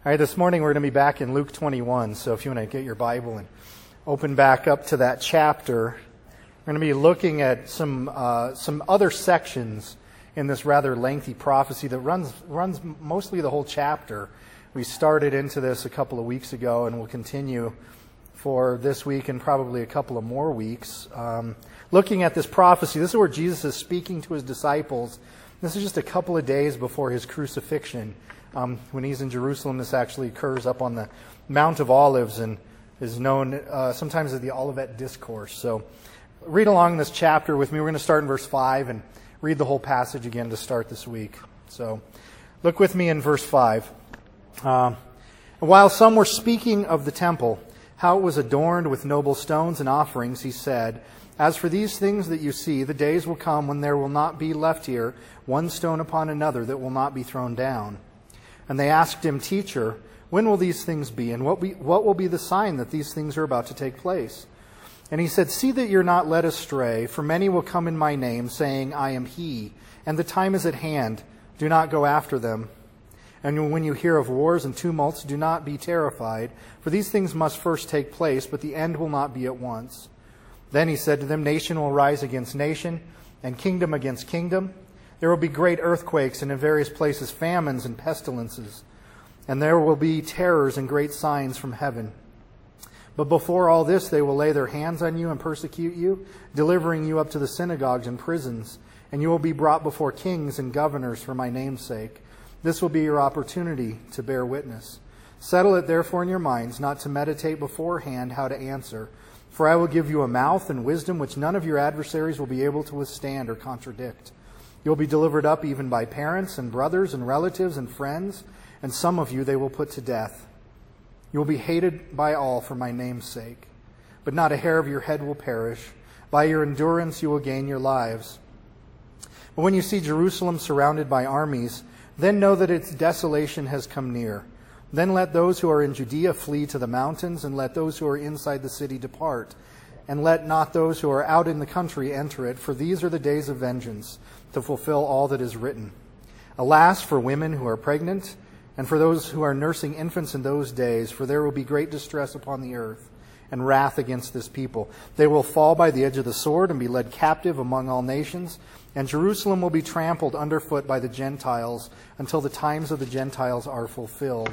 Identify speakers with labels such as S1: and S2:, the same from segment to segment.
S1: All right, this morning we're going to be back in Luke 21, so if you want to get your Bible and open back up to that chapter, we're going to be looking at some other sections in this rather lengthy prophecy that runs mostly the whole chapter. We started into this a couple of weeks ago, and we'll continue for this week and probably a couple of more weeks. Looking at this prophecy, this is where Jesus is speaking to his disciples. This is just a couple of days before his crucifixion. When he's in Jerusalem, this actually occurs up on the Mount of Olives and is known sometimes as the Olivet Discourse. So read along this chapter with me. We're going to start in verse 5 and read the whole passage again to start this week. So look with me in verse 5. While some were speaking of the temple, how it was adorned with noble stones and offerings, he said, "As for these things that you see, the days will come when there will not be left here one stone upon another that will not be thrown down." And they asked him, "Teacher, when will these things be? And what will be the sign that these things are about to take place?" And he said, "See that you're not led astray, for many will come in my name, saying, 'I am he,' and the time is at hand. Do not go after them. And when you hear of wars and tumults, do not be terrified, for these things must first take place, but the end will not be at once." Then he said to them, "Nation will rise against nation, and kingdom against kingdom. There will be great earthquakes, and in various places famines and pestilences. And there will be terrors and great signs from heaven. But before all this, they will lay their hands on you and persecute you, delivering you up to the synagogues and prisons. And you will be brought before kings and governors for my name's sake. This will be your opportunity to bear witness. Settle it therefore in your minds, not to meditate beforehand how to answer. For I will give you a mouth and wisdom which none of your adversaries will be able to withstand or contradict. You'll be delivered up even by parents and brothers and relatives and friends, and some of you they will put to death. You will be hated by all for my name's sake, but not a hair of your head will perish. By your endurance you will gain your lives. But when you see Jerusalem surrounded by armies, then know that its desolation has come near. Then let those who are in Judea flee to the mountains, and let those who are inside the city depart. And let not those who are out in the country enter it, for these are the days of vengeance, to fulfill all that is written. Alas, for women who are pregnant, and for those who are nursing infants in those days, for there will be great distress upon the earth, and wrath against this people. They will fall by the edge of the sword, and be led captive among all nations, and Jerusalem will be trampled underfoot by the Gentiles, until the times of the Gentiles are fulfilled.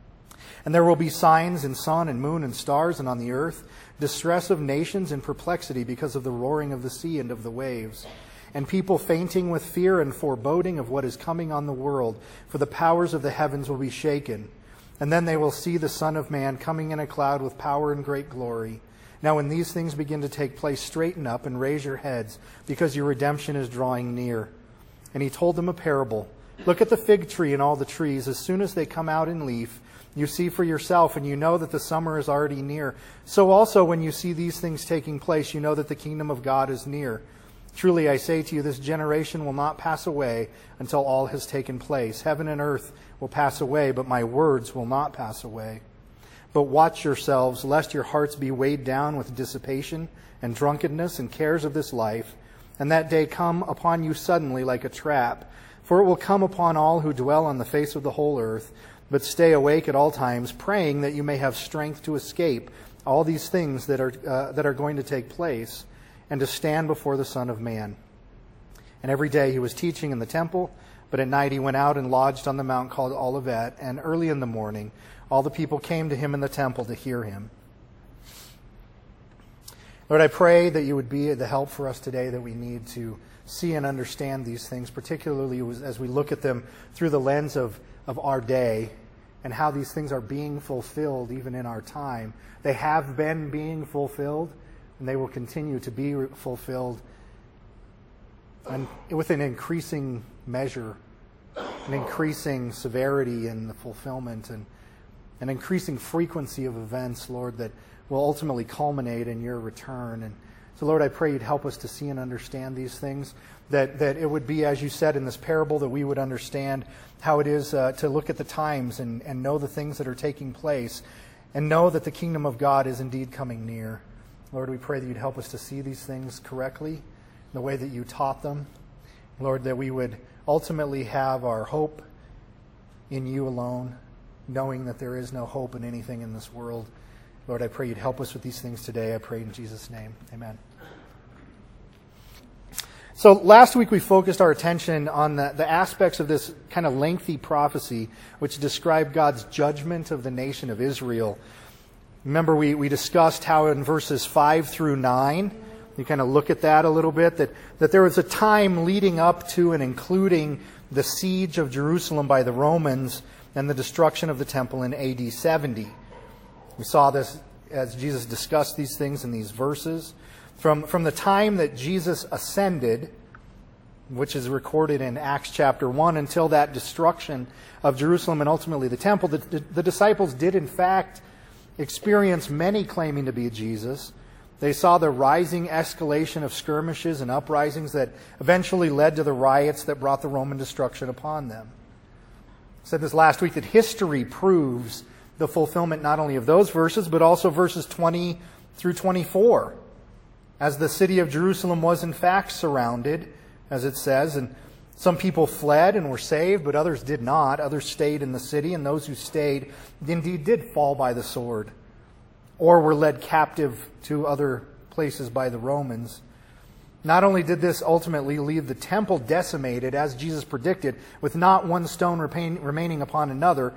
S1: And there will be signs in sun and moon and stars, and on the earth, distress of nations and perplexity because of the roaring of the sea and of the waves. And people fainting with fear and foreboding of what is coming on the world, for the powers of the heavens will be shaken. And then they will see the Son of Man coming in a cloud with power and great glory. Now when these things begin to take place, straighten up and raise your heads, because your redemption is drawing near." And he told them a parable. "Look at the fig tree and all the trees. As soon as they come out in leaf, you see for yourself, and you know that the summer is already near. So also when you see these things taking place, you know that the kingdom of God is near. Truly I say to you, this generation will not pass away until all has taken place. Heaven and earth will pass away, but my words will not pass away. But watch yourselves, lest your hearts be weighed down with dissipation and drunkenness and cares of this life, and that day come upon you suddenly like a trap. For it will come upon all who dwell on the face of the whole earth. But stay awake at all times, praying that you may have strength to escape all these things that are going to take place, and to stand before the Son of Man." And every day he was teaching in the temple, but at night he went out and lodged on the mount called Olivet, and early in the morning all the people came to him in the temple to hear him. Lord, I pray that you would be the help for us today that we need to see and understand these things, particularly as we look at them through the lens of our day and how these things are being fulfilled even in our time. They have been being fulfilled, and they will continue to be fulfilled, and with an increasing measure, an increasing severity in the fulfillment, and an increasing frequency of events, Lord, that will ultimately culminate in your return. And so, Lord, I pray you'd help us to see and understand these things, that it would be, as you said in this parable, that we would understand how it is to look at the times and know the things that are taking place, and know that the kingdom of God is indeed coming near. Lord, we pray that you'd help us to see these things correctly, in the way that you taught them. Lord, that we would ultimately have our hope in you alone, knowing that there is no hope in anything in this world. Lord, I pray you'd help us with these things today. I pray in Jesus' name. Amen. So last week we focused our attention on the aspects of this kind of lengthy prophecy which described God's judgment of the nation of Israel. Remember, we discussed how in verses 5 through 9, you kind of look at that a little bit, that there was a time leading up to and including the siege of Jerusalem by the Romans and the destruction of the temple in AD 70. We saw this as Jesus discussed these things in these verses. From the time that Jesus ascended, which is recorded in Acts chapter 1, until that destruction of Jerusalem and ultimately the temple, the disciples did in fact experience many claiming to be Jesus. They saw the rising escalation of skirmishes and uprisings that eventually led to the riots that brought the Roman destruction upon them. I said this last week that history proves the fulfillment not only of those verses, but also verses 20 through 24. As the city of Jerusalem was in fact surrounded, as it says, and some people fled and were saved, but others did not. Others stayed in the city, and those who stayed indeed did fall by the sword, or were led captive to other places by the Romans. Not only did this ultimately leave the temple decimated, as Jesus predicted, with not one stone remaining upon another,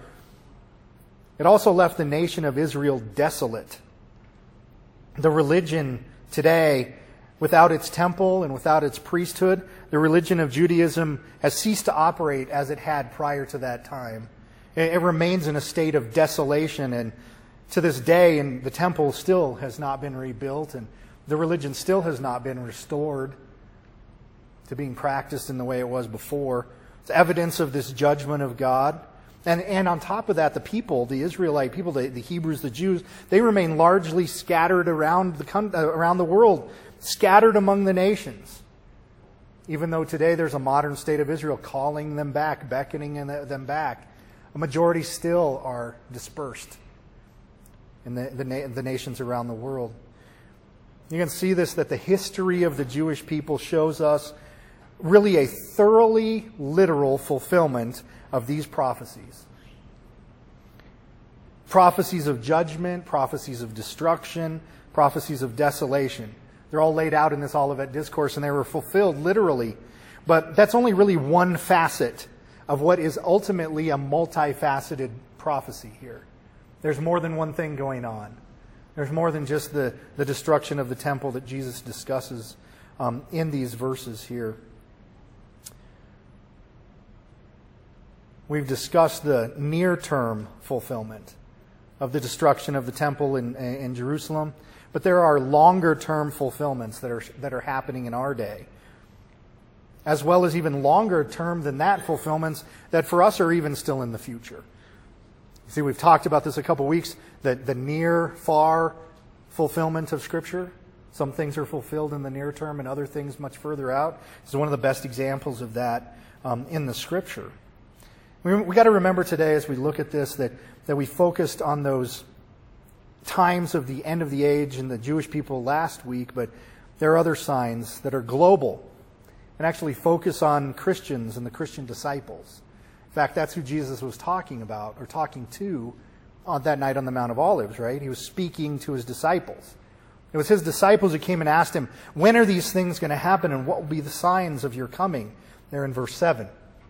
S1: it also left the nation of Israel desolate. The religion today, without its temple and without its priesthood, the religion of Judaism has ceased to operate as it had prior to that time. It remains in a state of desolation, and to this day, and the temple still has not been rebuilt, and the religion still has not been restored to being practiced in the way it was before. It's evidence of this judgment of God. And on top of that, the people, the Israelite people, the Hebrews, the Jews, they remain largely scattered around the world, scattered among the nations. Even though today there's a modern state of Israel calling them back, beckoning them back, a majority still are dispersed in the nations around the world. You can see this, that the history of the Jewish people shows us really a thoroughly literal fulfillment of these prophecies. Prophecies of judgment, prophecies of destruction, prophecies of desolation. They're all laid out in this Olivet Discourse, and they were fulfilled literally. But that's only really one facet of what is ultimately a multifaceted prophecy here. There's more than one thing going on. There's more than just the destruction of the temple that Jesus discusses in these verses here. We've discussed the near-term fulfillment of the destruction of the temple in Jerusalem, but there are longer-term fulfillments that are happening in our day, as well as even longer-term than that fulfillments that for us are even still in the future. See, we've talked about this a couple weeks, that the near, far fulfillment of Scripture. Some things are fulfilled in the near term and other things much further out. This is one of the best examples of that in the Scripture. We got to remember today as we look at this that we focused on those times of the end of the age and the Jewish people last week, but there are other signs that are global and actually focus on Christians and the Christian disciples. In fact, that's who Jesus was talking about, or talking to, on that night on the Mount of Olives, right? He was speaking to his disciples. It was his disciples who came and asked him, when are these things going to happen, and what will be the signs of your coming? There in verse 7.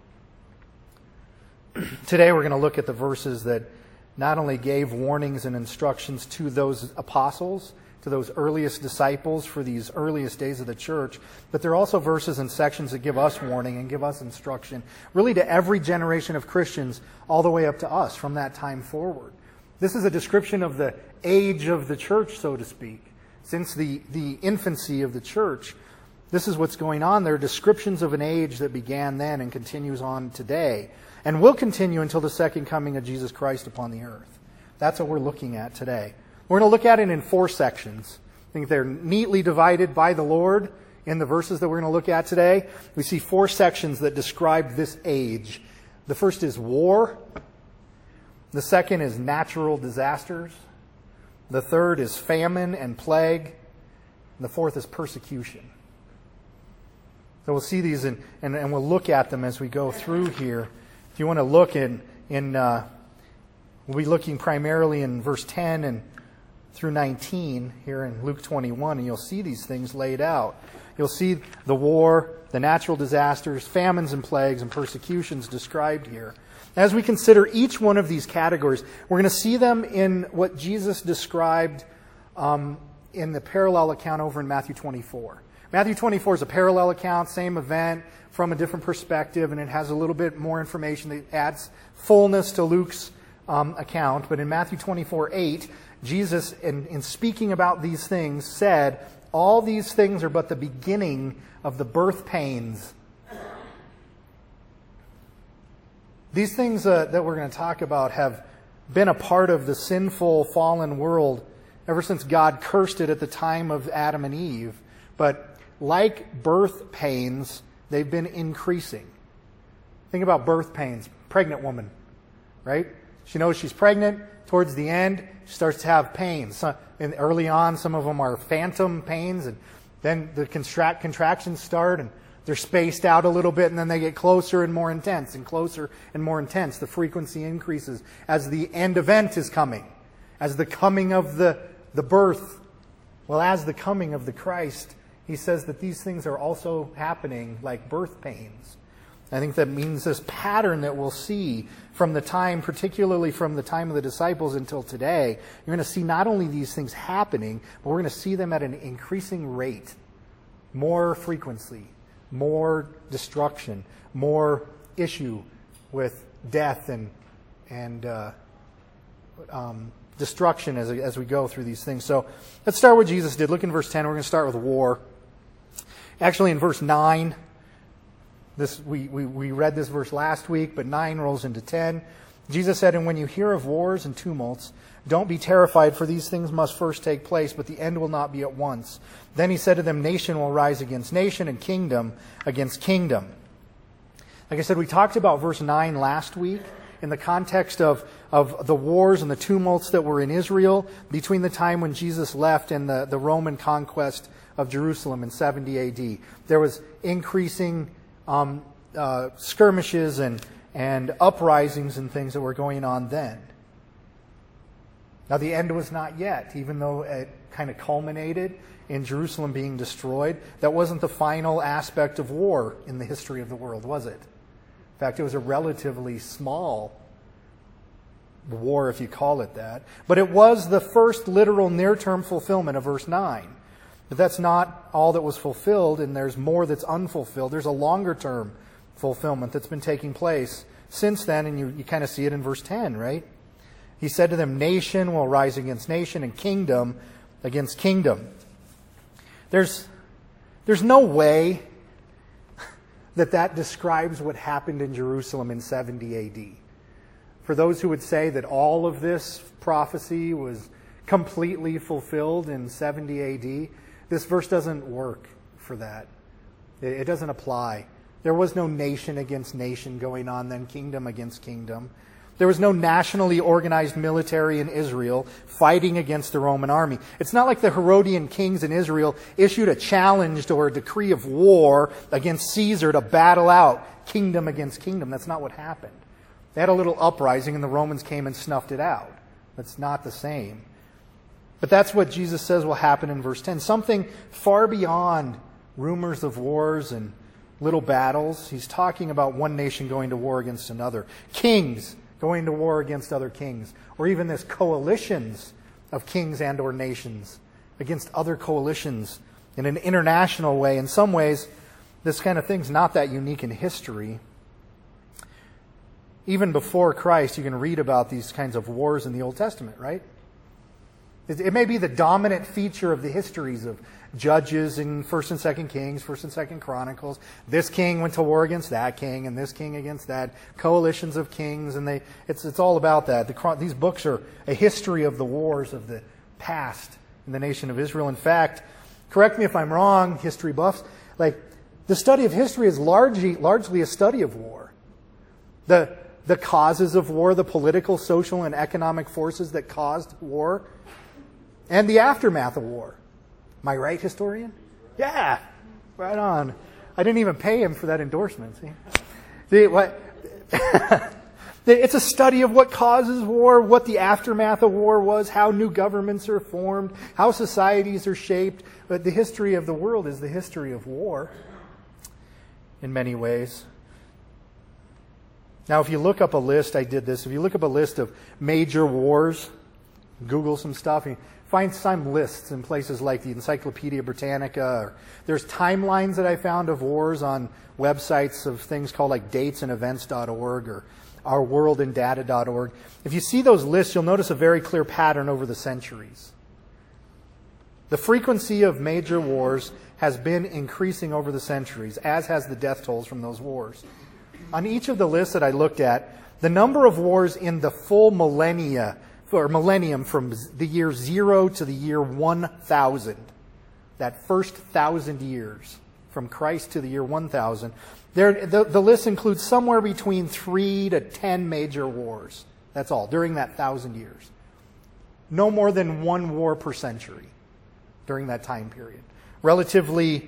S1: Today we're going to look at the verses that not only gave warnings and instructions to those apostles, to those earliest disciples for these earliest days of the church, but they're also verses and sections that give us warning and give us instruction, really to every generation of Christians all the way up to us from that time forward. This is a description of the age of the church, so to speak. Since the infancy of the church, this is what's going on. There are descriptions of an age that began then and continues on today, and will continue until the second coming of Jesus Christ upon the earth. That's what we're looking at today. We're going to look at it in 4 sections. I think they're neatly divided by the Lord in the verses that we're going to look at today. We see 4 sections that describe this age. The first is war. The second is natural disasters. The third is famine and plague. And the fourth is persecution. So we'll see these and we'll look at them as we go through here. If you want to look in We'll be looking primarily in verse 10 and through 19 here in Luke 21, and you'll see these things laid out. You'll see the war, the natural disasters, famines and plagues, and persecutions described here. As we consider each one of these categories, we're going to see them in what Jesus described in the parallel account over in Matthew 24. Matthew 24 is a parallel account, same event from a different perspective, and it has a little bit more information that adds fullness to Luke's account. But in Matthew 24:8, Jesus, in speaking about these things, said, "All these things are but the beginning of the birth pains." These things that we're going to talk about have been a part of the sinful, fallen world ever since God cursed it at the time of Adam and Eve. But like birth pains, they've been increasing. Think about birth pains. Pregnant woman, right? She knows she's pregnant. Towards the end, she starts to have pains. And early on, some of them are phantom pains, and then the contractions start, and they're spaced out a little bit, and then they get closer and more intense, and closer and more intense. The frequency increases as the end event is coming, as the coming of the birth. Well, as the coming of the Christ, he says that these things are also happening like birth pains. I think that means this pattern that we'll see from the time, particularly from the time of the disciples until today. You're going to see not only these things happening, but we're going to see them at an increasing rate. More frequency, more destruction, more issue with death and destruction as we go through these things. So let's start with what Jesus did. Look in verse 10. We're going to start with war. Actually, in verse 9, we read this verse last week, but 9 rolls into 10. Jesus said, "And when you hear of wars and tumults, don't be terrified, for these things must first take place, but the end will not be at once. Then he said to them, nation will rise against nation, and kingdom against kingdom." Like I said, we talked about verse 9 last week in the context of the wars and the tumults that were in Israel between the time when Jesus left and the Roman conquest of Jerusalem in 70 AD. There was increasing skirmishes and uprisings and things that were going on then. Now, the end was not yet, even though it kind of culminated in Jerusalem being destroyed. That wasn't the final aspect of war in the history of the world, was it? In fact, it was a relatively small war, if you call it that. But it was the first literal near-term fulfillment of verse 9. But that's not all that was fulfilled, and there's more that's unfulfilled. There's a longer-term fulfillment that's been taking place since then, and you kind of see it in verse 10, right? He said to them, nation will rise against nation, and kingdom against kingdom. There's no way that describes what happened in Jerusalem in 70 AD. For those who would say that all of this prophecy was completely fulfilled in 70 AD, this verse doesn't work for that. It doesn't apply. There was no nation against nation going on then, kingdom against kingdom. There was no nationally organized military in Israel fighting against the Roman army. It's not like the Herodian kings in Israel issued a challenge or a decree of war against Caesar to battle out kingdom against kingdom. That's not what happened. They had a little uprising and the Romans came and snuffed it out. That's not the same. But that's what Jesus says will happen in verse 10. Something far beyond rumors of wars and little battles. He's talking about one nation going to war against another. Kings going to war against other kings. Or even this coalitions of kings and or nations against other coalitions in an international way. In some ways, this kind of thing's not that unique in history. Even before Christ, you can read about these kinds of wars in the Old Testament, right? It may be the dominant feature of the histories of Judges in 1st and 2nd Kings, 1st and 2nd Chronicles. This king went to war against that king, and this king against that. Coalitions of kings, and it's all about that. These books are a history of the wars of the past in the nation of Israel. In fact, correct me if I'm wrong, history buffs, like the study of history is largely a study of war. The causes of war, the political, social, and economic forces that caused war, and the aftermath of war. Am I right, historian? Yeah, right on. I didn't even pay him for that endorsement. See what? It's a study of what causes war, what the aftermath of war was, how new governments are formed, how societies are shaped. But the history of the world is the history of war in many ways. Now, if you look up a list, I did this, if you look up a list of major wars, Google some stuff, and find some lists in places like the Encyclopedia Britannica. Or there's timelines that I found of wars on websites of things called like datesandevents.org or ourworldanddata.org. If you see those lists, you'll notice a very clear pattern over the centuries. The frequency of major wars has been increasing over the centuries, as has the death tolls from those wars. On each of the lists that I looked at, the number of wars in the full millennium from the year 0 to the year 1000, that first 1,000 years from Christ to the year 1000, the list includes somewhere between 3 to 10 major wars. That's all, during that 1,000 years. No more than one war per century during that time period. Relatively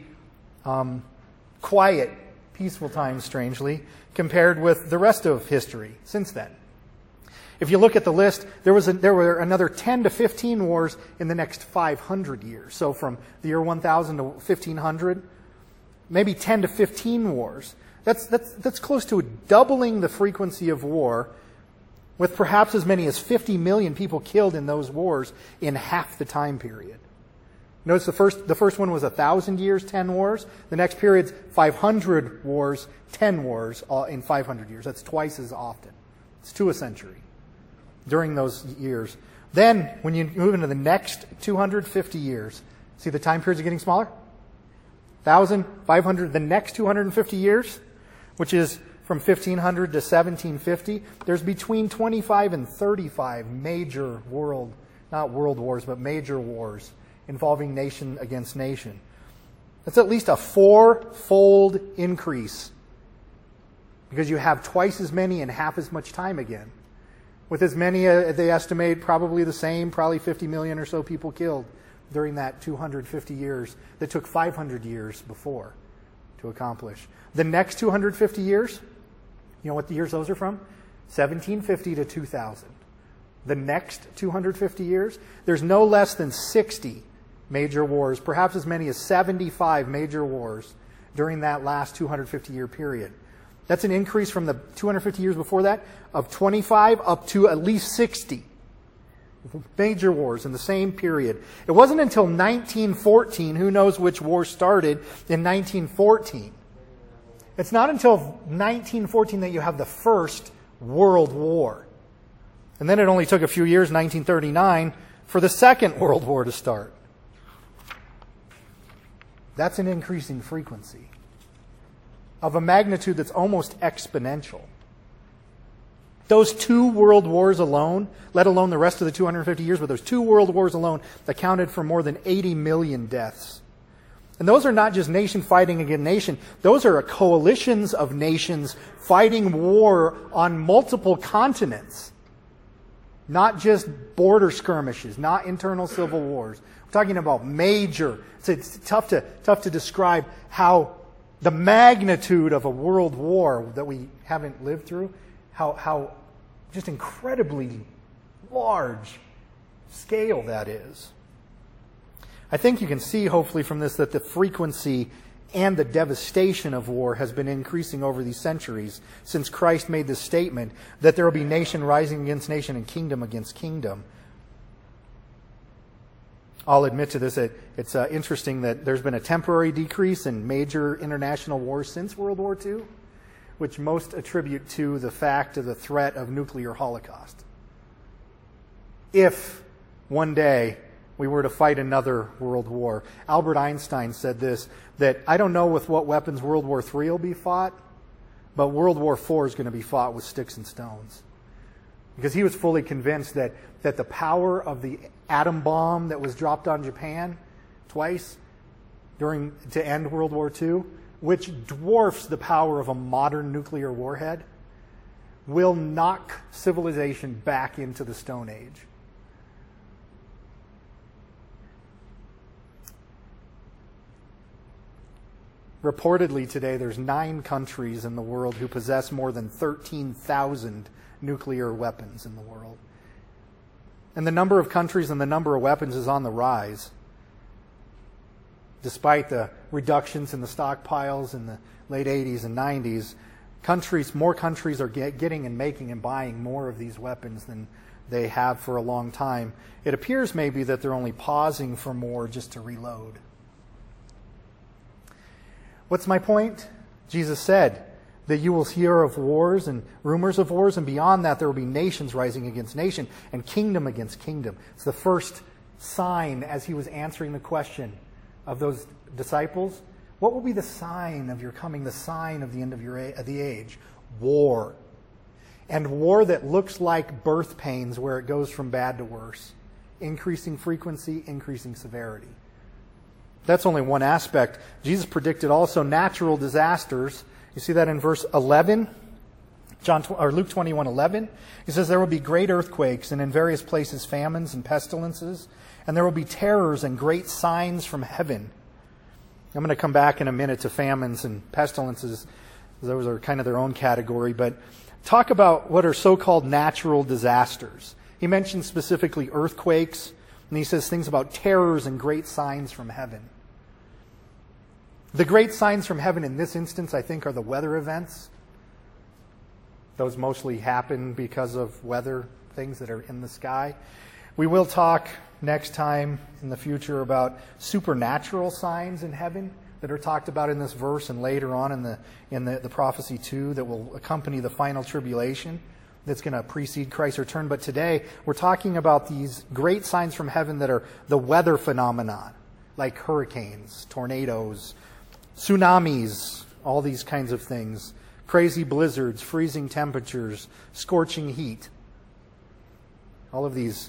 S1: quiet, peaceful times, strangely, compared with the rest of history since then. If you look at the list, there were another 10 to 15 wars in the next 500 years. So from the year 1000 to 1500, maybe 10 to 15 wars. That's close to doubling the frequency of war, with perhaps as many as 50 million people killed in those wars in half the time period. Notice the first one was 1,000 years, 10 wars. The next period's 500 wars, 10 wars all in 500 years. That's twice as often. It's 2 a century during those years. Then, when you move into the next 250 years, see the time periods are getting smaller? 1,000, 500, the next 250 years, which is from 1500 to 1750, there's between 25 and 35 major not world wars, but major wars involving nation against nation. That's at least a 4-fold increase, because you have twice as many in half as much time again. With as many, they estimate probably the same, probably 50 million or so people killed during that 250 years that took 500 years before to accomplish. The next 250 years, you know what the years those are from? 1750 to 2000. The next 250 years, there's no less than 60 major wars, perhaps as many as 75 major wars during that last 250-year period. That's an increase from the 250 years before that of 25 up to at least 60 major wars in the same period. It wasn't until 1914, who knows which war started in 1914. It's not until 1914 that you have the First World War. And then it only took a few years, 1939, for the Second World War to start. That's an increasing frequency of a magnitude that's almost exponential. Those 2 world wars alone, let alone the rest of the 250 years, but those 2 world wars alone accounted for more than 80 million deaths. And those are not just nation fighting against nation. Those are coalitions of nations fighting war on multiple continents. Not just border skirmishes, not internal civil wars. We're talking about major. It's tough to describe how the magnitude of a world war that we haven't lived through, how just incredibly large scale that is. I think you can see, hopefully, from this that the frequency and the devastation of war has been increasing over these centuries since Christ made this statement that there will be nation rising against nation and kingdom against kingdom. I'll admit to this, it's interesting that there's been a temporary decrease in major international wars since World War II, which most attribute to the fact of the threat of nuclear holocaust. If one day we were to fight another world war. Albert Einstein said this, that I don't know with what weapons World War III will be fought, but World War IV is going to be fought with sticks and stones. Because he was fully convinced that the power of the atom bomb that was dropped on Japan twice to end World War II, which dwarfs the power of a modern nuclear warhead, will knock civilization back into the Stone Age. Reportedly today, there's 9 countries in the world who possess more than 13,000 nuclear weapons in the world. And the number of countries and the number of weapons is on the rise. Despite the reductions in the stockpiles in the late 80s and 90s, more countries are getting and making and buying more of these weapons than they have for a long time. It appears maybe that they're only pausing for more just to reload. What's my point? Jesus said that you will hear of wars and rumors of wars, and beyond that there will be nations rising against nation and kingdom against kingdom. It's the first sign as he was answering the question of those disciples. What will be the sign of your coming, the sign of the end of the age? War. And war that looks like birth pains where it goes from bad to worse. Increasing frequency, increasing severity. That's only one aspect. Jesus predicted also natural disasters. You see that in verse 11, Luke 21:11. He says there will be great earthquakes and in various places famines and pestilences, and there will be terrors and great signs from heaven. I'm going to come back in a minute to famines and pestilences. Those are kind of their own category, but talk about what are so-called natural disasters. He mentions specifically earthquakes, and he says things about terrors and great signs from heaven. The great signs from heaven in this instance, I think, are the weather events. Those mostly happen because of weather, things that are in the sky. We will talk next time in the future about supernatural signs in heaven that are talked about in this verse and later on in the prophecy too, that will accompany the final tribulation that's going to precede Christ's return. But today we're talking about these great signs from heaven that are the weather phenomenon, like hurricanes, tornadoes, tsunamis, all these kinds of things, crazy blizzards, freezing temperatures, scorching heat. All of these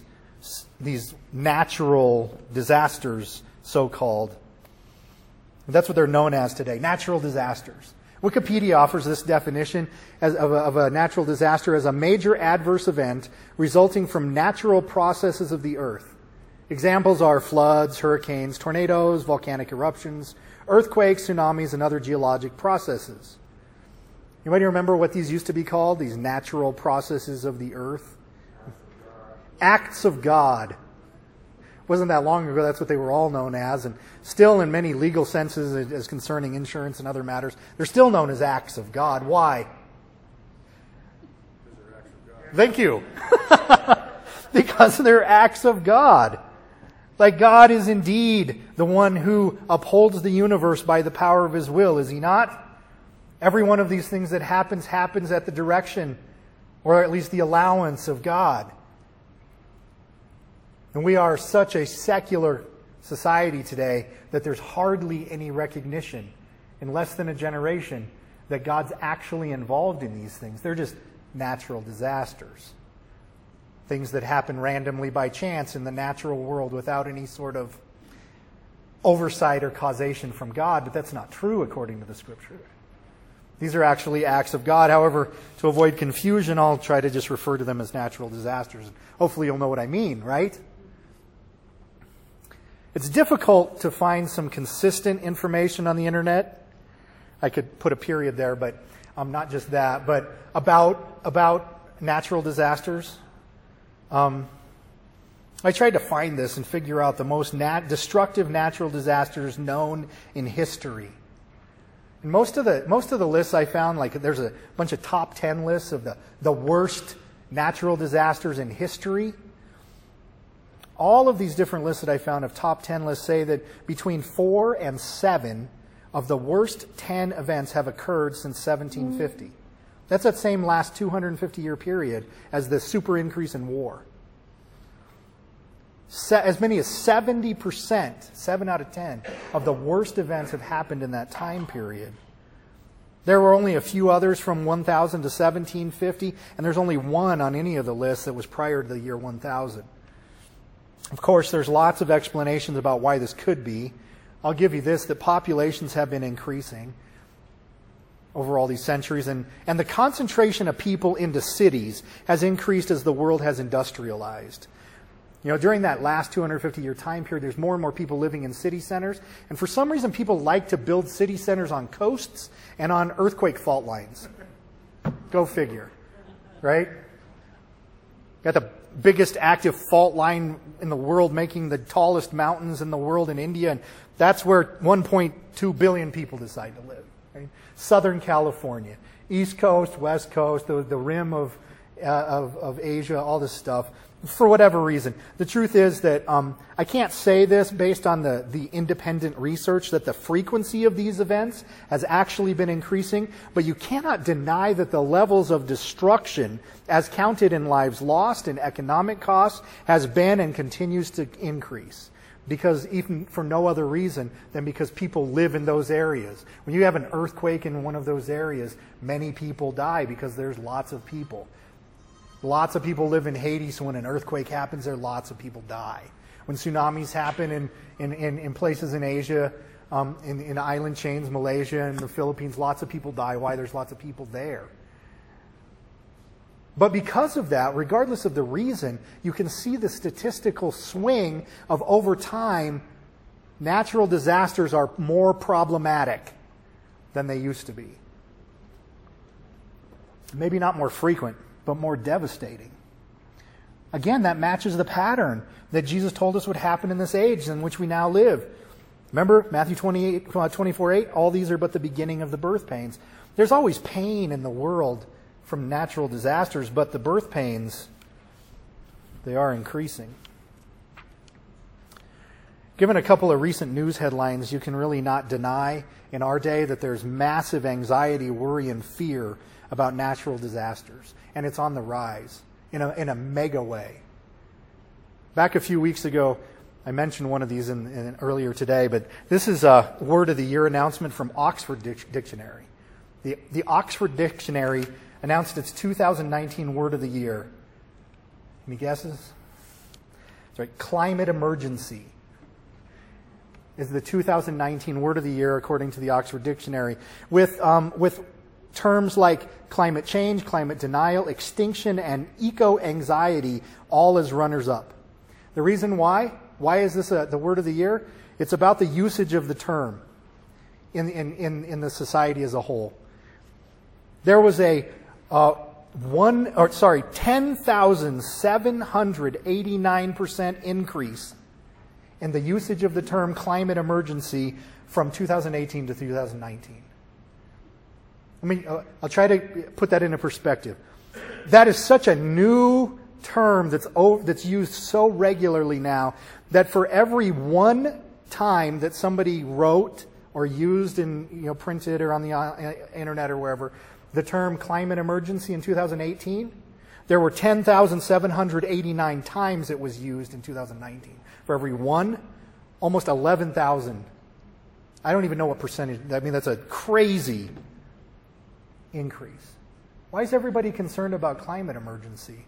S1: natural disasters, so-called. That's what they're known as today, natural disasters. Wikipedia offers this definition of a natural disaster as a major adverse event resulting from natural processes of the earth. Examples are floods, hurricanes, tornadoes, volcanic eruptions, earthquakes, tsunamis, and other geologic processes. Anybody remember what these used to be called, these natural processes of the earth? Acts of God. Wasn't that long ago, that's what they were all known as, and still in many legal senses as concerning insurance and other matters, they're still known as acts of God. Why? Thank you. Because they're acts of God. Like God is indeed the one who upholds the universe by the power of His will, is He not? Every one of these things that happens at the direction, or at least the allowance of God. And we are such a secular society today that there's hardly any recognition in less than a generation that God's actually involved in these things. They're just natural disasters. Things that happen randomly by chance in the natural world without any sort of oversight or causation from God. But that's not true according to the Scripture. These are actually acts of God. However, to avoid confusion, I'll try to just refer to them as natural disasters. Hopefully you'll know what I mean, right? It's difficult to find some consistent information on the internet. I could put a period there, but not just that. But about natural disasters. I tried to find this and figure out the most destructive natural disasters known in history. And most of the lists I found, like there's a bunch of top 10 lists of the worst natural disasters in history. All of these different lists that I found of top 10 lists say that between 4 and 7 of the worst 10 events have occurred since 1750. That's that same last 250-year period as the super increase in war. As many as 70%, 7 out of 10, of the worst events have happened in that time period. There were only a few others from 1000 to 1750, and there's only one on any of the lists that was prior to the year 1000. Of course, there's lots of explanations about why this could be. I'll give you this, that populations have been increasing over all these centuries, and the concentration of people into cities has increased as the world has industrialized. You know, during that last 250-year time period, there's more and more people living in city centers, and for some reason people like to build city centers on coasts and on earthquake fault lines. Go figure, right? got the biggest active fault line in the world, making the tallest mountains in the world in India, and that's where 1.2 billion people decide to live. Right? Southern California, East Coast, West Coast, the rim of Asia, all this stuff. For whatever reason. The truth is that I can't say this based on the independent research that the frequency of these events has actually been increasing, but you cannot deny that the levels of destruction as counted in lives lost and economic costs has been and continues to increase. Because even for no other reason than because people live in those areas. When you have an earthquake in one of those areas, many people die because there's lots of people. Lots of people live in Haiti, so when an earthquake happens there, lots of people die. When tsunamis happen in places in Asia, in island chains, Malaysia and the Philippines, lots of people die. Why? There's lots of people there. But because of that, regardless of the reason, you can see the statistical swing of over time, natural disasters are more problematic than they used to be. Maybe not more frequent, but more devastating. Again, that matches the pattern that Jesus told us would happen in this age in which we now live. Remember, Matthew 24:8, all these are but the beginning of the birth pains. There's always pain in the world from natural disasters, but the birth pains, they are increasing. Given a couple of recent news headlines, you can really not deny in our day that there's massive anxiety, worry, and fear about natural disasters. And it's on the rise in a mega way. Back a few weeks ago, I mentioned one of these earlier today, but this is a Word of the Year announcement from Oxford Dictionary. The Oxford Dictionary announced its 2019 Word of the Year. Any guesses? That's right, climate emergency is the 2019 Word of the Year according to the Oxford Dictionary, with terms like climate change, climate denial, extinction, and eco-anxiety all as runners-up. The reason why is this the Word of the Year? It's about the usage of the term in the society as a whole. There was a 10,789% increase in the usage of the term climate emergency from 2018 to 2019. I'll try to put that into perspective. That is such a new term that's used so regularly now that for every one time that somebody wrote or used in printed or on the internet or wherever the term climate emergency in 2018, there were 10,789 times it was used in 2019. For every one, almost 11,000. I don't even know what percentage. That's a crazy increase. Why is everybody concerned about climate emergency?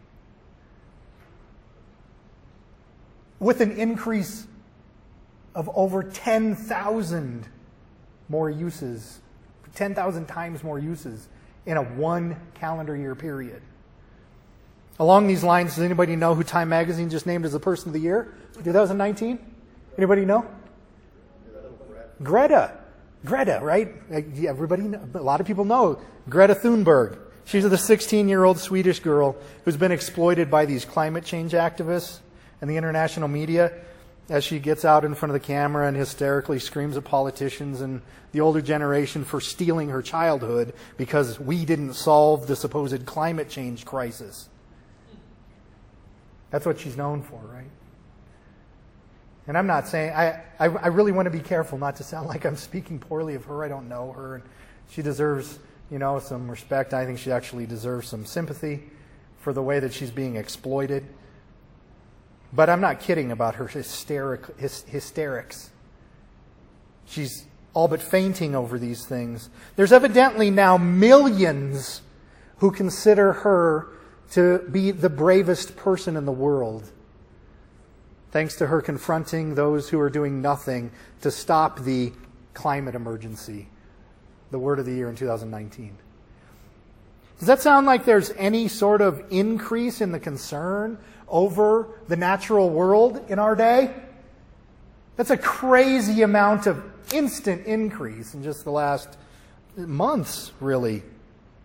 S1: With an increase of over 10,000 more uses, 10,000 times more uses in a one calendar year period. Along these lines, does anybody know who Time Magazine just named as the Person of the Year for 2019? Anybody know? Greta, right? Everybody, a lot of people know Greta Thunberg. She's the 16-year-old Swedish girl who's been exploited by these climate change activists and the international media as she gets out in front of the camera and hysterically screams at politicians and the older generation for stealing her childhood because we didn't solve the supposed climate change crisis. That's what she's known for, right? And I'm not saying, I really want to be careful not to sound like I'm speaking poorly of her. I don't know her. And she deserves, some respect. I think she actually deserves some sympathy for the way that she's being exploited. But I'm not kidding about her hysterics. She's all but fainting over these things. There's evidently now millions who consider her to be the bravest person in the world, thanks to her confronting those who are doing nothing to stop the climate emergency, the Word of the Year in 2019. Does that sound like there's any sort of increase in the concern over the natural world in our day? That's a crazy amount of instant increase in just the last months, really.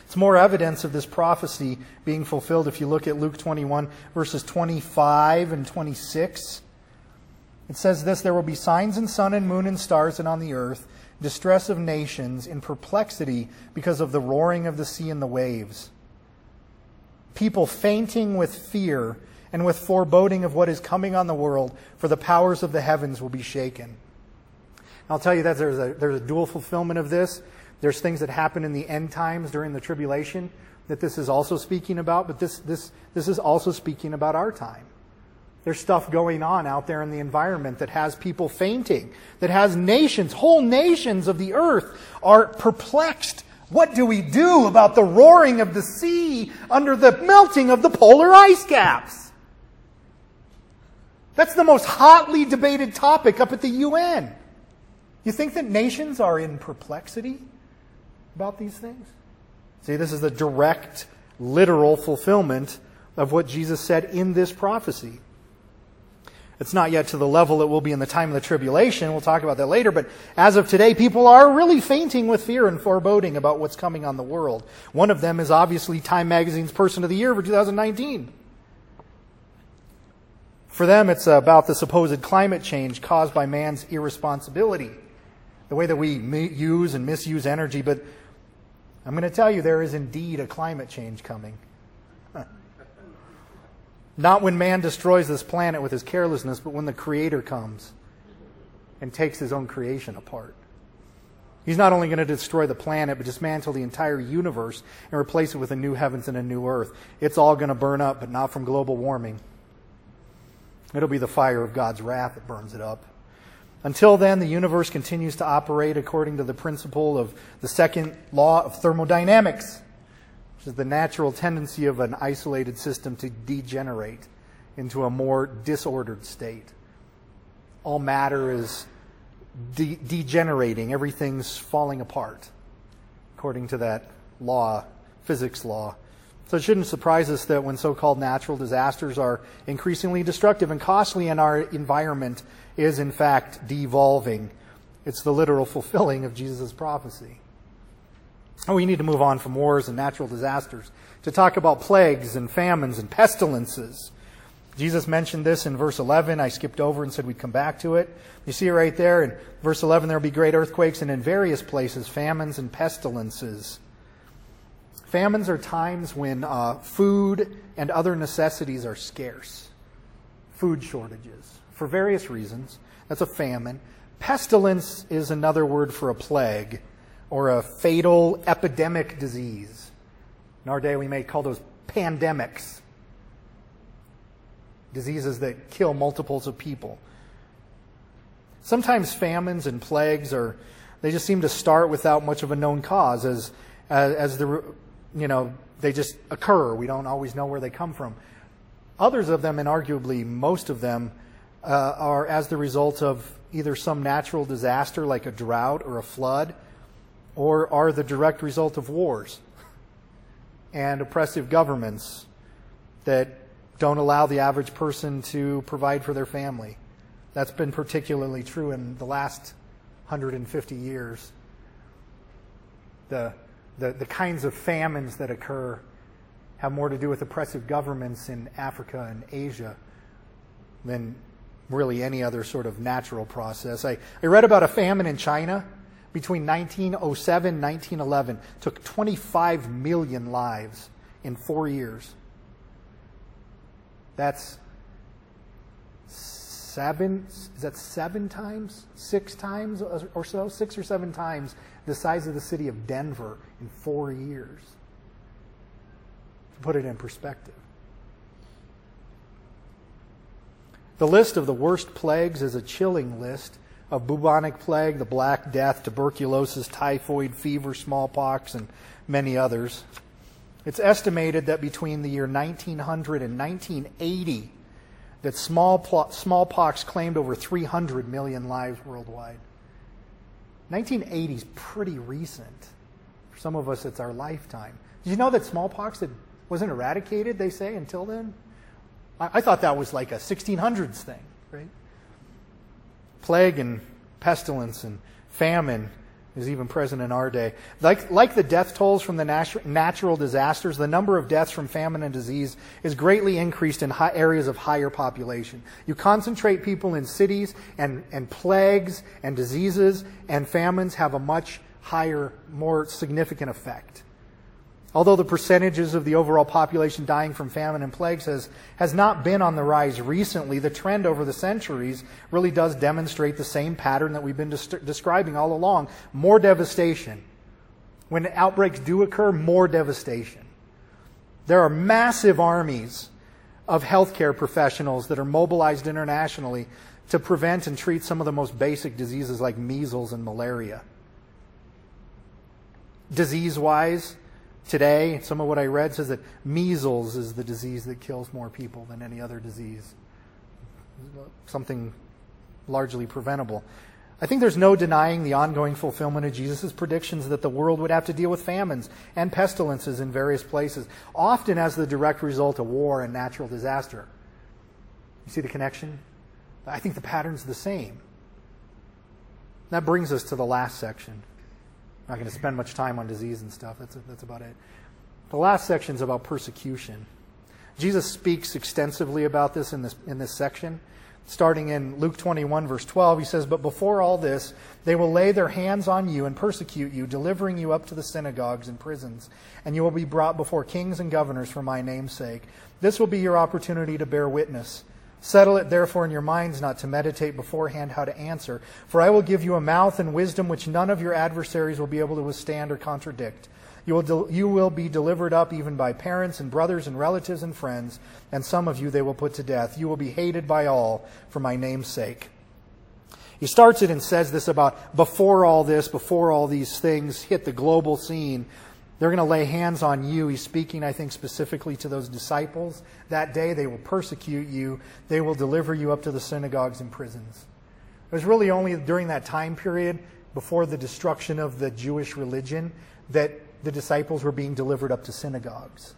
S1: It's more evidence of this prophecy being fulfilled if you look at Luke 21, verses 25 and 26. It says this, "There will be signs in sun and moon and stars and on the earth, distress of nations, in perplexity because of the roaring of the sea and the waves. People fainting with fear and with foreboding of what is coming on the world, for the powers of the heavens will be shaken." I'll tell you that there's a dual fulfillment of this. There's things that happen in the end times during the tribulation that this is also speaking about, but this is also speaking about our time. There's stuff going on out there in the environment that has people fainting, that has nations, whole nations of the earth are perplexed. What do we do about the roaring of the sea under the melting of the polar ice caps? That's the most hotly debated topic up at the UN. You think that nations are in perplexity about these things? See, this is the direct, literal fulfillment of what Jesus said in this prophecy. It's not yet to the level it will be in the time of the tribulation. We'll talk about that later. But as of today, people are really fainting with fear and foreboding about what's coming on the world. One of them is obviously Time Magazine's Person of the Year for 2019. For them, it's about the supposed climate change caused by man's irresponsibility, the way that we use and misuse energy. But I'm going to tell you, there is indeed a climate change coming. Not when man destroys this planet with his carelessness, but when the Creator comes and takes his own creation apart. He's not only going to destroy the planet, but dismantle the entire universe and replace it with a new heavens and a new earth. It's all going to burn up, but not from global warming. It'll be the fire of God's wrath that burns it up. Until then, the universe continues to operate according to the principle of the second law of thermodynamics, which is the natural tendency of an isolated system to degenerate into a more disordered state. All matter is degenerating. Everything's falling apart, according to that law, physics law. So it shouldn't surprise us that when so-called natural disasters are increasingly destructive and costly and our environment is in fact devolving. It's the literal fulfilling of Jesus' prophecy. We need to move on from wars and natural disasters to talk about plagues and famines and pestilences. Jesus mentioned this in verse 11. I skipped over and said we'd come back to it. You see it right there. In verse 11, there will be great earthquakes and in various places famines and pestilences. Famines are times when food and other necessities are scarce. Food shortages for various reasons. That's a famine. Pestilence is another word for a plague or a fatal epidemic disease. In our day, we may call those pandemics. Diseases that kill multiples of people. Sometimes famines and plagues they just seem to start without much of a known cause they just occur. We don't always know where they come from. Others of them, and arguably most of them, are as the result of either some natural disaster like a drought or a flood, or are the direct result of wars and oppressive governments that don't allow the average person to provide for their family. That's been particularly true in the last 150 years. The kinds of famines that occur have more to do with oppressive governments in Africa and Asia than really any other sort of natural process. I read about a famine in China between 1907 and 1911. Took 25 million lives in 4 years. That's six times or so, 6 or 7 times the size of the city of Denver in 4 years. To put it in perspective. The list of the worst plagues is a chilling list of bubonic plague, the Black Death, tuberculosis, typhoid fever, smallpox, and many others. It's estimated that between the year 1900 and 1980, that smallpox claimed over 300 million lives worldwide. 1980 is pretty recent. For some of us, it's our lifetime. Did you know that smallpox wasn't eradicated, they say, until then? I thought that was like a 1600s thing, right? Plague and pestilence and famine is even present in our day. Like the death tolls from the natural disasters, the number of deaths from famine and disease is greatly increased in areas of higher population. You concentrate people in cities, and plagues and diseases and famines have a much higher, more significant effect. Although the percentages of the overall population dying from famine and plagues has not been on the rise recently, the trend over the centuries really does demonstrate the same pattern that we've been describing all along. More devastation. When outbreaks do occur, more devastation. There are massive armies of healthcare professionals that are mobilized internationally to prevent and treat some of the most basic diseases like measles and malaria. Disease-wise, today, some of what I read says that measles is the disease that kills more people than any other disease. Something largely preventable. I think there's no denying the ongoing fulfillment of Jesus' predictions that the world would have to deal with famines and pestilences in various places, often as the direct result of war and natural disaster. You see the connection? I think the pattern's the same. That brings us to the last section. I'm not going to spend much time on disease and stuff. That's about it. The last section is about persecution. Jesus speaks extensively about this in this section. Starting in Luke 21, verse 12, he says, "But before all this, they will lay their hands on you and persecute you, delivering you up to the synagogues and prisons. And you will be brought before kings and governors for my name's sake. This will be your opportunity to bear witness. Settle it therefore in your minds not to meditate beforehand how to answer. For I will give you a mouth and wisdom which none of your adversaries will be able to withstand or contradict. You will be delivered up even by parents and brothers and relatives and friends, and some of you they will put to death. You will be hated by all for my name's sake." He starts it and says this about before all this, before all these things hit the global scene, they're going to lay hands on you. He's speaking, I think, specifically to those disciples. That day they will persecute you. They will deliver you up to the synagogues and prisons. It was really only during that time period, before the destruction of the Jewish religion, that the disciples were being delivered up to synagogues.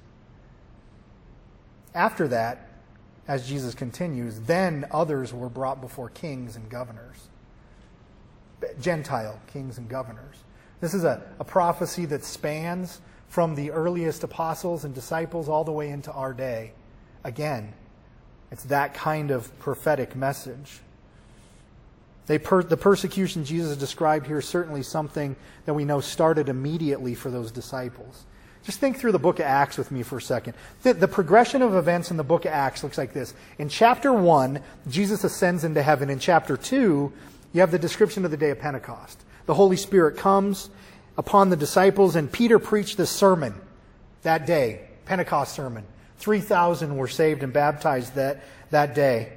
S1: After that, as Jesus continues, then others were brought before kings and governors. Gentile kings and governors. This is a prophecy that spans from the earliest apostles and disciples all the way into our day. Again, it's that kind of prophetic message. The persecution Jesus described here is certainly something that we know started immediately for those disciples. Just think through the book of Acts with me for a second. The progression of events in the book of Acts looks like this. In chapter 1, Jesus ascends into heaven. In chapter 2, you have the description of the day of Pentecost. The Holy Spirit comes upon the disciples, and Peter preached this sermon that day, Pentecost sermon. 3,000 were saved and baptized that day.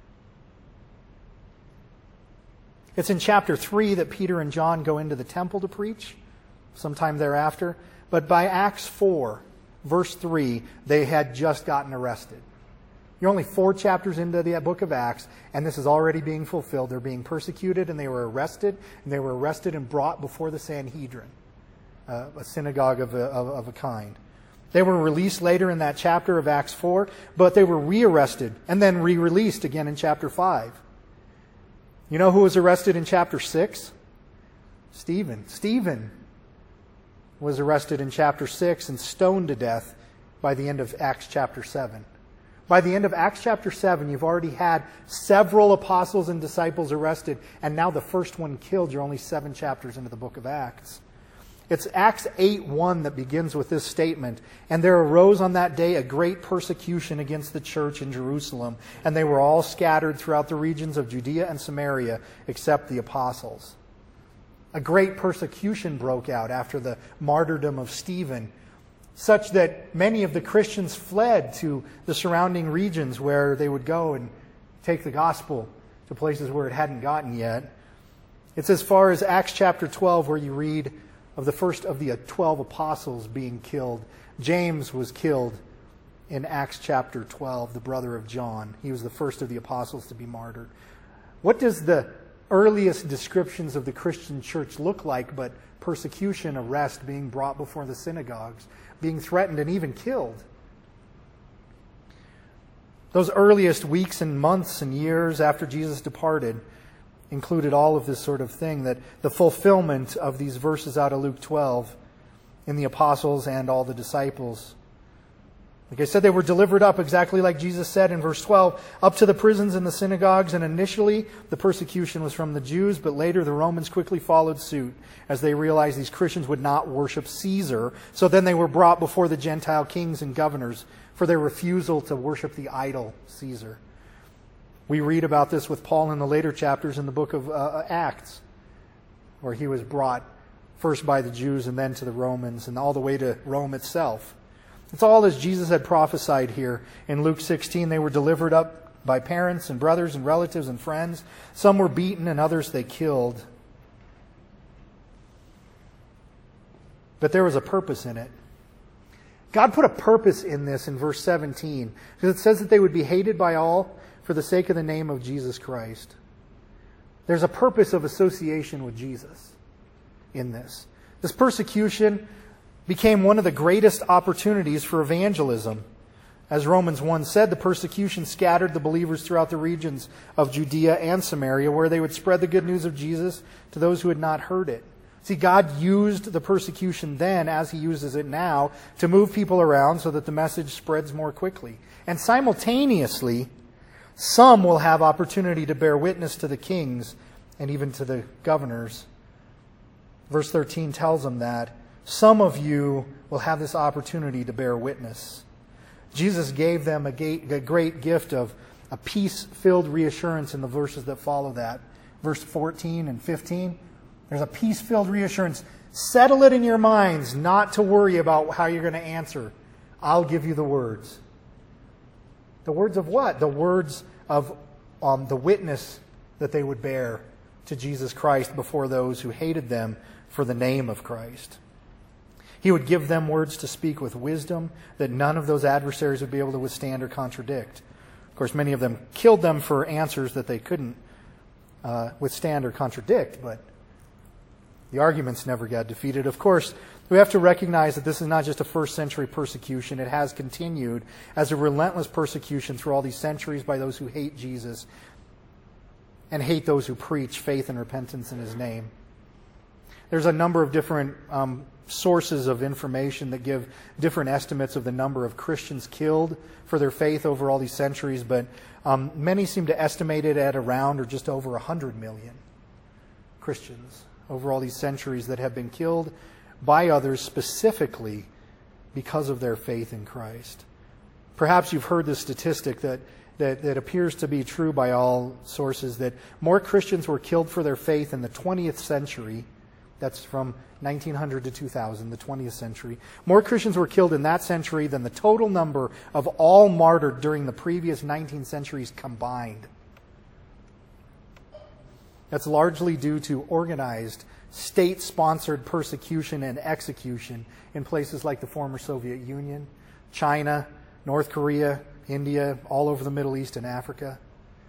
S1: It's in chapter 3 that Peter and John go into the temple to preach, sometime thereafter. But by Acts 4, verse 3, they had just gotten arrested. You're only 4 chapters into the book of Acts, and this is already being fulfilled. They're being persecuted, and they were arrested and brought before the Sanhedrin, a synagogue of a kind. They were released later in that chapter of Acts 4, but they were rearrested and then re-released again in chapter 5. You know who was arrested in chapter 6? Stephen. Stephen was arrested in chapter 6 and stoned to death by the end of Acts chapter 7. By the end of Acts chapter 7, you've already had several apostles and disciples arrested, and now the first one killed. You're only 7 chapters into the book of Acts. It's Acts 8:1 that begins with this statement. "And there arose on that day a great persecution against the church in Jerusalem, and they were all scattered throughout the regions of Judea and Samaria, except the apostles." A great persecution broke out after the martyrdom of Stephen, such that many of the Christians fled to the surrounding regions where they would go and take the gospel to places where it hadn't gotten yet. It's as far as Acts chapter 12 where you read of the first of the 12 apostles being killed. James was killed in Acts chapter 12, the brother of John. He was the first of the apostles to be martyred. What does the earliest descriptions of the Christian church look like but persecution, arrest, being brought before the synagogues, being threatened and even killed? Those earliest weeks and months and years after Jesus departed, included all of this sort of thing, that the fulfillment of these verses out of Luke 12 in the apostles and all the disciples. Like I said, they were delivered up exactly like Jesus said in verse 12, up to the prisons and the synagogues, and initially the persecution was from the Jews, but later the Romans quickly followed suit as they realized these Christians would not worship Caesar. So then they were brought before the Gentile kings and governors for their refusal to worship the idol Caesar. We read about this with Paul in the later chapters in the book of Acts, where he was brought first by the Jews and then to the Romans and all the way to Rome itself. It's all as Jesus had prophesied here in Luke 16. They were delivered up by parents and brothers and relatives and friends. Some were beaten and others they killed. But there was a purpose in it. God put a purpose in this in verse 17, because it says that they would be hated by all for the sake of the name of Jesus Christ. There's a purpose of association with Jesus in this. This persecution became one of the greatest opportunities for evangelism. As Romans 1 said, the persecution scattered the believers throughout the regions of Judea and Samaria, where they would spread the good news of Jesus to those who had not heard it. See, God used the persecution then, as He uses it now, to move people around so that the message spreads more quickly. And simultaneously, some will have opportunity to bear witness to the kings and even to the governors. Verse 13 tells them that some of you will have this opportunity to bear witness. Jesus gave them a great gift of a peace-filled reassurance in the verses that follow that. Verse 14 and 15, there's a peace-filled reassurance. Settle it in your minds not to worry about how you're going to answer. I'll give you the words. The words of what? The words of the witness that they would bear to Jesus Christ before those who hated them for the name of Christ. He would give them words to speak with wisdom that none of those adversaries would be able to withstand or contradict. Of course, many of them killed them for answers that they couldn't withstand or contradict, but the arguments never got defeated. Of course, we have to recognize that this is not just a first century persecution. It has continued as a relentless persecution through all these centuries by those who hate Jesus and hate those who preach faith and repentance in His name. There's a number of different sources of information that give different estimates of the number of Christians killed for their faith over all these centuries, but many seem to estimate it at around or just over 100 million Christians over all these centuries that have been killed by others specifically because of their faith in Christ. Perhaps you've heard this statistic that appears to be true by all sources, that more Christians were killed for their faith in the 20th century. That's from 1900 to 2000, the 20th century. More Christians were killed in that century than the total number of all martyred during the previous 19 centuries combined. That's largely due to organized, state-sponsored persecution and execution in places like the former Soviet Union, China, North Korea, India, all over the Middle East and Africa.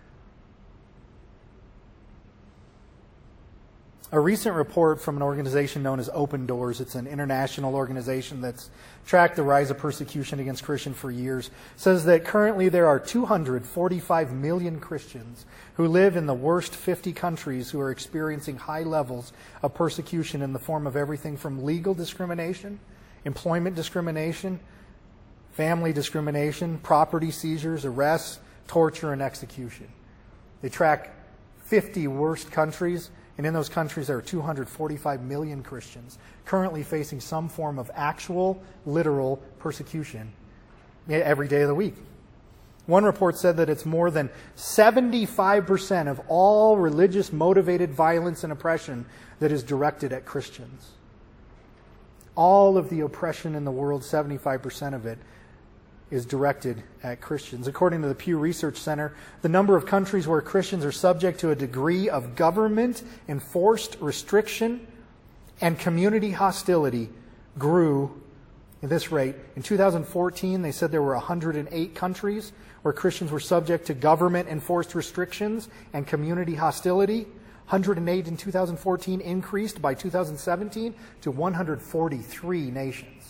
S1: A recent report from an organization known as Open Doors, it's an international organization that's tracked the rise of persecution against Christians for years, says that currently there are 245 million Christians who live in the worst 50 countries who are experiencing high levels of persecution in the form of everything from legal discrimination, employment discrimination, family discrimination, property seizures, arrests, torture, and execution. They track 50 worst countries. And in those countries, there are 245 million Christians currently facing some form of actual, literal persecution every day of the week. One report said that it's more than 75% of all religious-motivated violence and oppression that is directed at Christians. All of the oppression in the world, 75% of it, is directed at Christians. According to the Pew Research Center, the number of countries where Christians are subject to a degree of government-enforced restriction and community hostility grew at this rate. In 2014, they said there were 108 countries where Christians were subject to government-enforced restrictions and community hostility. 108 in 2014 increased by 2017 to 143 nations.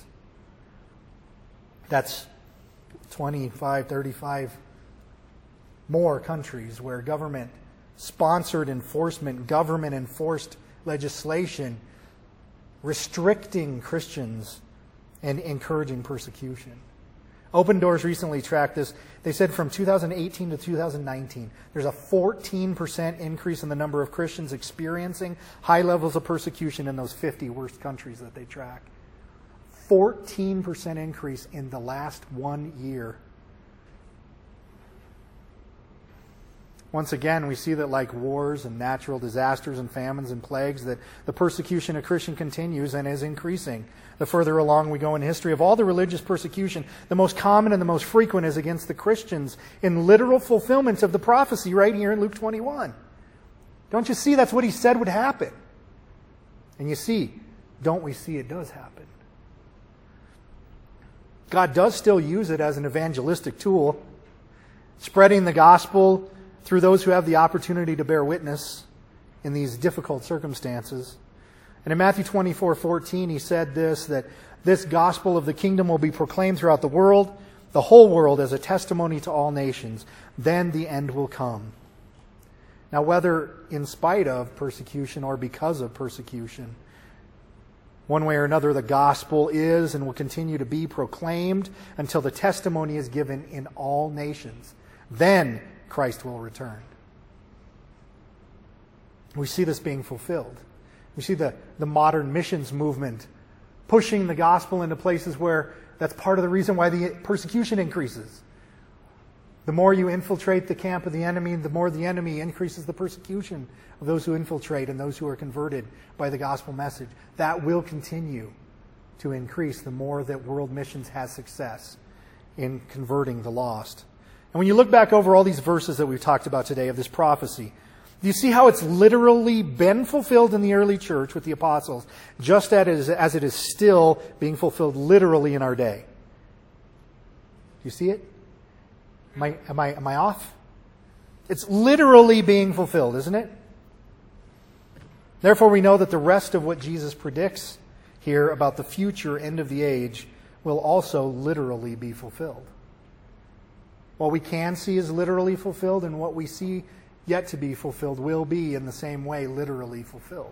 S1: That's 25, 35 more countries where government sponsored enforcement, government enforced legislation restricting Christians and encouraging persecution. Open Doors recently tracked this. They said from 2018 to 2019, there's a 14% increase in the number of Christians experiencing high levels of persecution in those 50 worst countries that they track. 14% increase in the last 1 year. Once again, we see that like wars and natural disasters and famines and plagues, that the persecution of Christians continues and is increasing. The further along we go in history, of all the religious persecution, the most common and the most frequent is against the Christians in literal fulfillment of the prophecy right here in Luke 21. Don't you see that's what he said would happen? And you see, don't we see it does happen? God does still use it as an evangelistic tool, spreading the gospel through those who have the opportunity to bear witness in these difficult circumstances. And in Matthew 24:14, he said that this gospel of the kingdom will be proclaimed throughout the world, the whole world, as a testimony to all nations. Then the end will come. Now, whether in spite of persecution or because of persecution, one way or another, the gospel is and will continue to be proclaimed until the testimony is given in all nations. Then Christ will return. We see this being fulfilled. We see the modern missions movement pushing the gospel into places where that's part of the reason why the persecution increases. The more you infiltrate the camp of the enemy, the more the enemy increases the persecution of those who infiltrate and those who are converted by the gospel message. That will continue to increase the more that world missions has success in converting the lost. And when you look back over all these verses that we've talked about today of this prophecy, do you see how it's literally been fulfilled in the early church with the apostles, just as it is still being fulfilled literally in our day? Do you see it? Am I off? It's literally being fulfilled, isn't it? Therefore, we know that the rest of what Jesus predicts here about the future end of the age will also literally be fulfilled. What we can see is literally fulfilled, and what we see yet to be fulfilled will be in the same way literally fulfilled.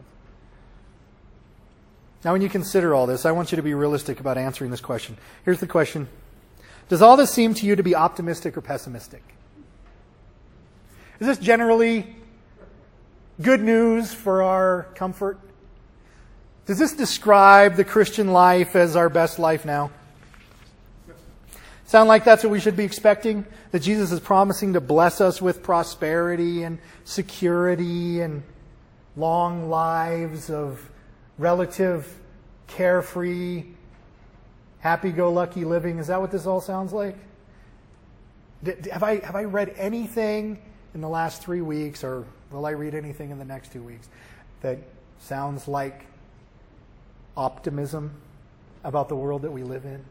S1: Now, when you consider all this, I want you to be realistic about answering this question. Here's the question. Does all this seem to you to be optimistic or pessimistic? Is this generally good news for our comfort? Does this describe the Christian life as our best life now? Sound like that's what we should be expecting? That Jesus is promising to bless us with prosperity and security and long lives of relative carefree, happy-go-lucky living. Is that what this all sounds like? Have I read anything in the last 3 weeks, or will I read anything in the next 2 weeks, that sounds like optimism about the world that we live in?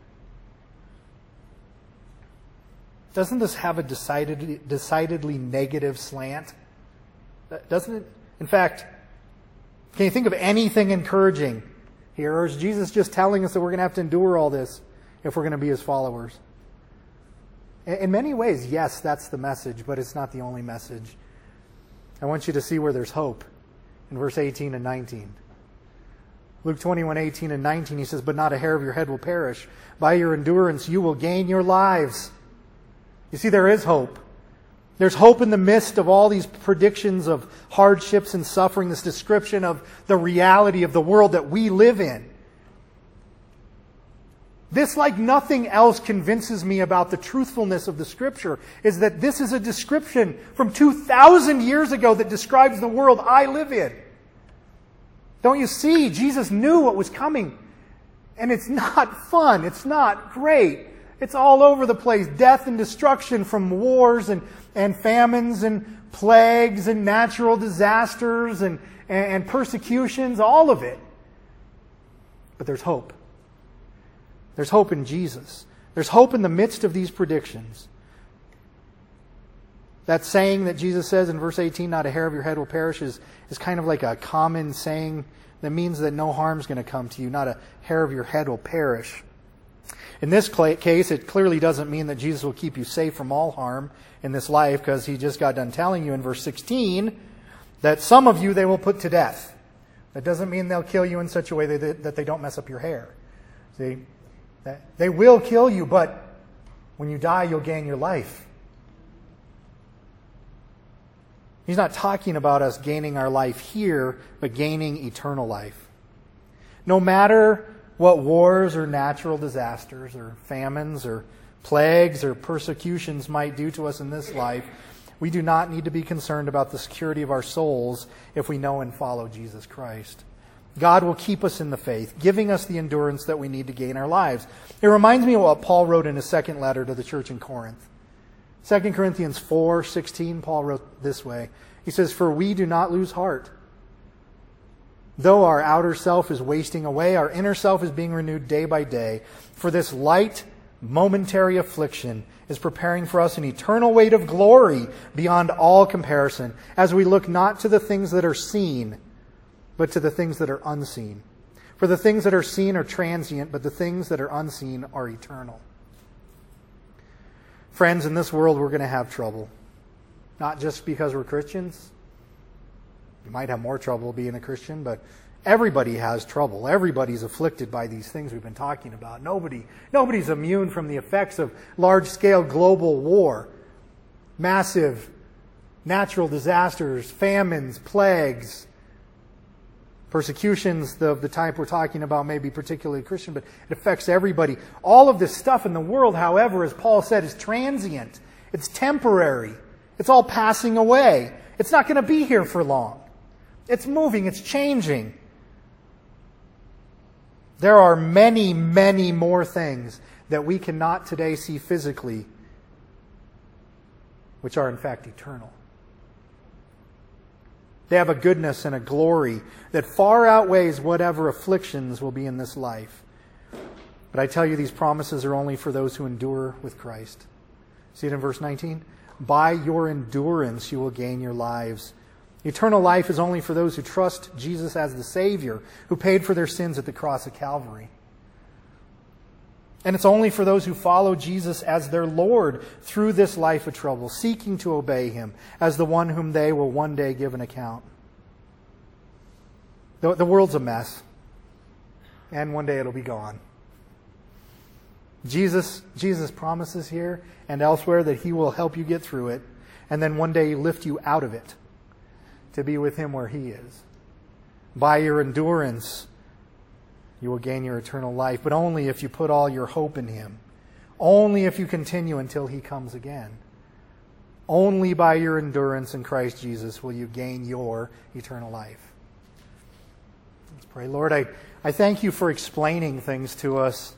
S1: Doesn't this have a decidedly negative slant? Doesn't it? In fact, can you think of anything encouraging here? Or is Jesus just telling us that we're going to have to endure all this if we're going to be his followers? In many ways, yes, that's the message, but it's not the only message. I want you to see where there's hope in verse 18 and 19. Luke 21:18 and 19, he says, "But not a hair of your head will perish. By your endurance you will gain your lives." You see, there is hope. There's hope in the midst of all these predictions of hardships and suffering, this description of the reality of the world that we live in. This, like nothing else, convinces me about the truthfulness of the Scripture, is that this is a description from 2,000 years ago that describes the world I live in. Don't you see? Jesus knew what was coming. And it's not fun. It's not great. It's all over the place. Death and destruction from wars and famines and plagues and natural disasters and persecutions, all of it. But there's hope. There's hope in Jesus. There's hope in the midst of these predictions. That saying that Jesus says in verse 18, "Not a hair of your head will perish," is kind of like a common saying that means that no harm's going to come to you. Not a hair of your head will perish. In this case, it clearly doesn't mean that Jesus will keep you safe from all harm in this life, because he just got done telling you in verse 16 that some of you they will put to death. That doesn't mean they'll kill you in such a way that they don't mess up your hair. See, they will kill you, but when you die, you'll gain your life. He's not talking about us gaining our life here, but gaining eternal life. No matter what wars or natural disasters or famines or plagues or persecutions might do to us in this life, we do not need to be concerned about the security of our souls if we know and follow Jesus Christ. God will keep us in the faith, giving us the endurance that we need to gain our lives. It reminds me of what Paul wrote in his second letter to the church in Corinth. 2 Corinthians 4:16, Paul wrote this way. He says, "For we do not lose heart. Though our outer self is wasting away, our inner self is being renewed day by day. For this light, momentary affliction is preparing for us an eternal weight of glory beyond all comparison, as we look not to the things that are seen, but to the things that are unseen. For the things that are seen are transient, but the things that are unseen are eternal." Friends, in this world we're going to have trouble. Not just because we're Christians. You might have more trouble being a Christian, but everybody has trouble. Everybody's afflicted by these things we've been talking about. Nobody's immune from the effects of large-scale global war, massive natural disasters, famines, plagues, persecutions of the type we're talking about may be particularly Christian, but it affects everybody. All of this stuff in the world, however, as Paul said, is transient. It's temporary. It's all passing away. It's not going to be here for long. It's moving. It's changing. There are many, many more things that we cannot today see physically, which are in fact eternal. They have a goodness and a glory that far outweighs whatever afflictions will be in this life. But I tell you, these promises are only for those who endure with Christ. See it in verse 19? By your endurance you will gain your lives. Eternal life is only for those who trust Jesus as the Savior, who paid for their sins at the cross of Calvary. And it's only for those who follow Jesus as their Lord through this life of trouble, seeking to obey Him as the one whom they will one day give an account. The world's a mess, and one day it'll be gone. Jesus promises here and elsewhere that He will help you get through it, and then one day lift you out of it to be with Him where He is. By your endurance, you will gain your eternal life, but only if you put all your hope in Him. Only if you continue until He comes again. Only by your endurance in Christ Jesus will you gain your eternal life. Let's pray. Lord, I thank You for explaining things to us.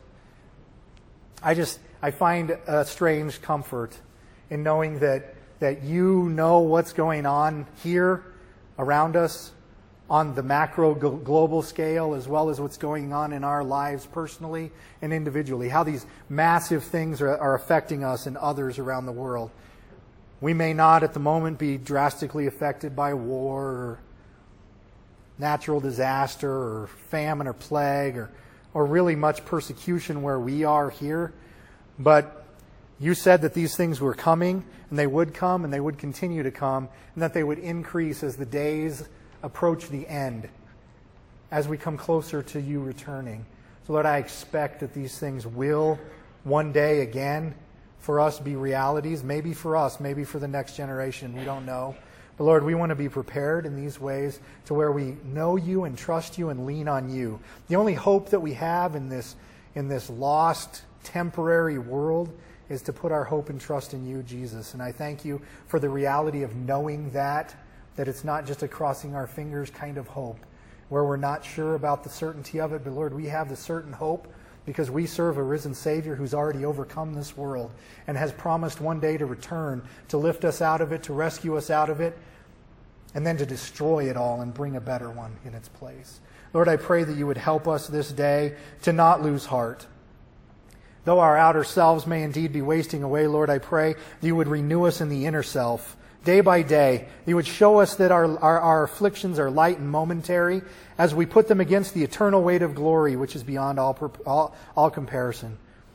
S1: I find a strange comfort in knowing that You know what's going on here around us on the macro global scale, as well as what's going on in our lives personally and individually, how these massive things are affecting us and others around the world. We may not at the moment be drastically affected by war or natural disaster or famine or plague or really much persecution where we are here, but You said that these things were coming, and they would come, and they would continue to come, and that they would increase as the days approach the end, as we come closer to You returning. So Lord, I expect that these things will one day again for us be realities, maybe for us, maybe for the next generation, we don't know. But Lord, we want to be prepared in these ways to where we know You and trust You and lean on You. The only hope that we have in this lost, temporary world is to put our hope and trust in You, Jesus. And I thank You for the reality of knowing that it's not just a crossing our fingers kind of hope, where we're not sure about the certainty of it. But Lord, we have the certain hope because we serve a risen Savior who's already overcome this world and has promised one day to return, to lift us out of it, to rescue us out of it, and then to destroy it all and bring a better one in its place. Lord, I pray that You would help us this day to not lose heart. Though our outer selves may indeed be wasting away, Lord, I pray that You would renew us in the inner self, day by day. You would show us that our afflictions are light and momentary as we put them against the eternal weight of glory, which is beyond all comparison.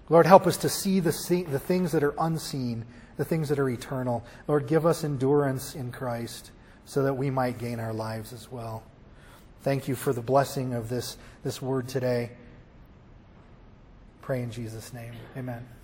S1: Lord, help us to see the things that are unseen, the things that are eternal. Lord, give us endurance in Christ so that we might gain our lives as well. Thank you for the blessing of this word today. Pray in Jesus' name. Amen.